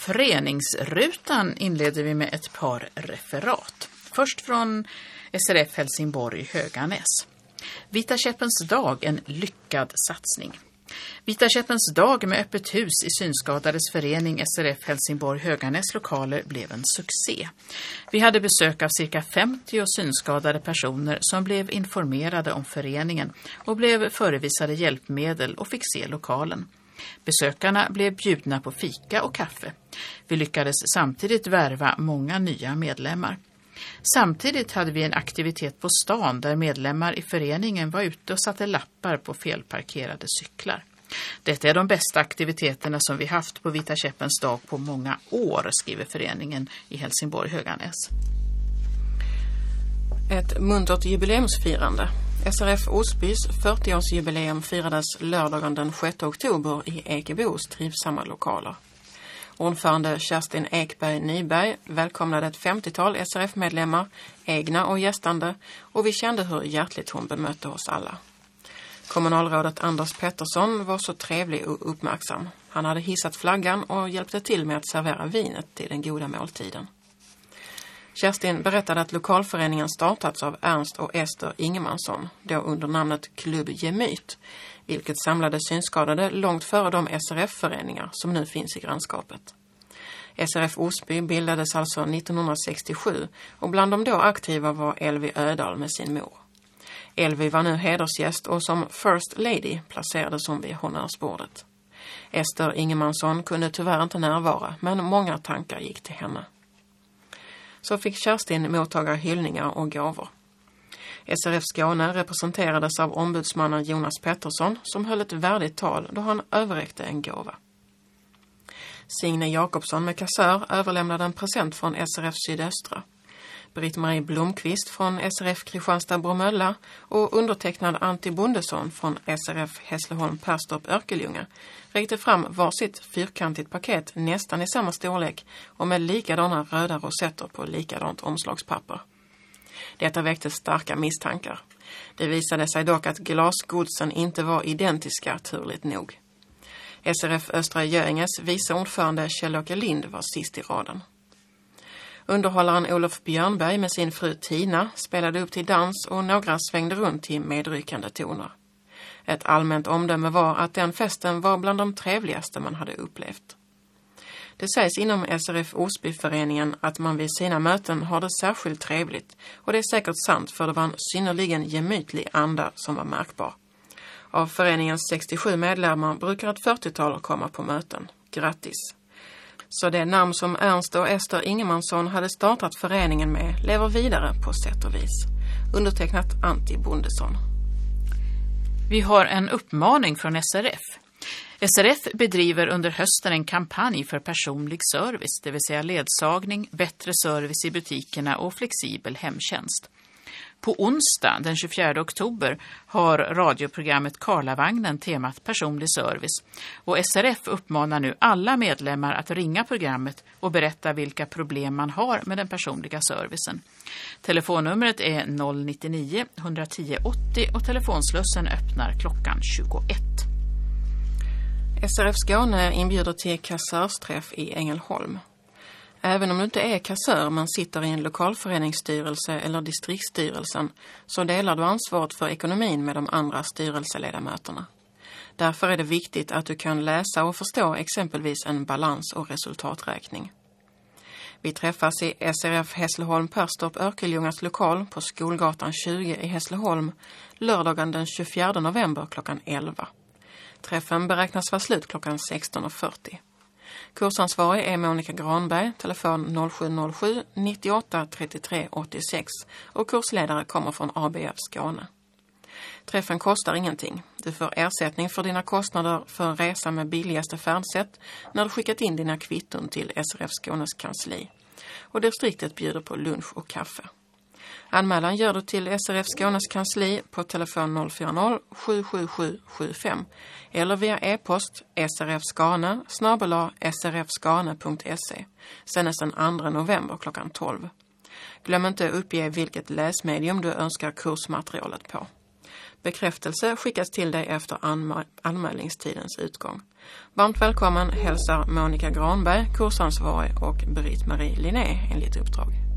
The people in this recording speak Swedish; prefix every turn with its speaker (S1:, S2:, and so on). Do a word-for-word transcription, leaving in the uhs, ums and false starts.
S1: Föreningsrutan inleder vi med ett par referat. Först från S R F Helsingborg Höganäs. Vita käppens dag, en lyckad satsning. Vita käppens dag med öppet hus i Synskadades förening S R F Helsingborg Höganäs lokaler blev en succé. Vi hade besök av cirka femtio synskadade personer som blev informerade om föreningen och blev förevisade hjälpmedel och fick se lokalen. Besökarna blev bjudna på fika och kaffe. Vi lyckades samtidigt värva många nya medlemmar. Samtidigt hade vi en aktivitet på stan där medlemmar i föreningen var ute och satte lappar på felparkerade cyklar. Detta är de bästa aktiviteterna som vi haft på Vita käppens dag på många år, skriver föreningen i Helsingborg Höganäs.
S2: Ett muntert jubileumsfirande. S R F Osbys fyrtioårsjubileum firades lördagen den sjätte oktober i Ekebos trivsamma lokaler. Ordförande Kerstin Ekberg Nyberg välkomnade ett femtiotal S R F-medlemmar, egna och gästande, och vi kände hur hjärtligt hon bemötte oss alla. Kommunalrådet Anders Pettersson var så trevlig och uppmärksam. Han hade hissat flaggan och hjälpte till med att servera vinet till den goda måltiden. Kerstin berättade att lokalföreningen startats av Ernst och Ester Ingemansson, då under namnet Klubb Gemyt, vilket samlade synskadade långt före de S R F-föreningar som nu finns i grannskapet. S R F Osby bildades alltså nittonhundrasextiosju och bland de då aktiva var Elvi Ödal med sin mor. Elvi var nu hedersgäst och som First Lady placerades hon vid honnörsbordet. Ester Ingemansson kunde tyvärr inte närvara, men många tankar gick till henne. Så fick Kerstin mottaga hyllningar och gåvor. S R F Skåne representerades av ombudsmannen Jonas Pettersson som höll ett värdigt tal då han överräckte en gåva. Signe Jakobsson med kassör överlämnade en present från S R F Sydöstra. Britt-Marie Blomqvist från S R F Kristianstad Bromölla och undertecknad Antti Bondesson från S R F Hässleholm Perstorp Örkelljunga räckte fram varsitt fyrkantigt paket nästan i samma storlek och med likadana röda rosetter på likadant omslagspapper. Detta väckte starka misstankar. Det visade sig dock att glasgodsen inte var identiska, turligt nog. S R F Östra Göinges vice ordförande Kjell-Åke Lind var sist i raden. Underhållaren Olof Björnberg med sin fru Tina spelade upp till dans och några svängde runt till medryckande toner. Ett allmänt omdöme var att den festen var bland de trevligaste man hade upplevt. Det sägs inom S R F Osbyföreningen att man vid sina möten har det särskilt trevligt, och det är säkert sant, för det var en synnerligen gemytlig anda som var märkbar. Av föreningens sextiosju medlemmar brukar ett fyrtiotal komma på möten. Grattis! Så det namn som Ernst och Ester Ingemansson hade startat föreningen med lever vidare på sätt och vis. Undertecknat Antti Bondesson.
S1: Vi har en uppmaning från S R F. S R F bedriver under hösten en kampanj för personlig service, det vill säga ledsagning, bättre service i butikerna och flexibel hemtjänst. På onsdag den tjugofjärde oktober har radioprogrammet Karlavagnen temat personlig service, och S R F uppmanar nu alla medlemmar att ringa programmet och berätta vilka problem man har med den personliga servicen. Telefonnumret är noll nio nio ett ett noll åttio och telefonslussen öppnar klockan tjugoett.
S2: S R F Skåne inbjuder till kassörsträff i Ängelholm. Även om du inte är kassör men sitter i en lokalföreningsstyrelse eller distriktsstyrelsen, så delar du ansvaret för ekonomin med de andra styrelseledamöterna. Därför är det viktigt att du kan läsa och förstå exempelvis en balans- och resultaträkning. Vi träffas i S R F Hässleholm Perstorp Örkelljungas lokal på Skolgatan tjugo i Hässleholm lördagen den tjugofjärde november klockan elva. Träffen beräknas vara slut klockan sexton fyrtio. Kursansvarig är Monica Granberg, telefon noll sju noll sju nittioåtta trettiotre åttiosex, och kursledare kommer från A B F Skåne. Träffen kostar ingenting. Du får ersättning för dina kostnader för en resa med billigaste färdsätt när du skickat in dina kvitton till S R F Skånes kansli. Och distriktet bjuder på lunch och kaffe. Anmälan gör du till S R F Skånes kansli på telefon noll fyra noll sju sju sju sju fem eller via e-post srfskane snabel-a srfskane punkt se senast den andra november klockan tolv. Glöm inte uppge vilket läsmedium du önskar kursmaterialet på. Bekräftelse skickas till dig efter anma- anmälningstidens utgång. Varmt välkommen hälsar Monica Granberg, kursansvarig, och Britt-Marie Linné enligt uppdrag.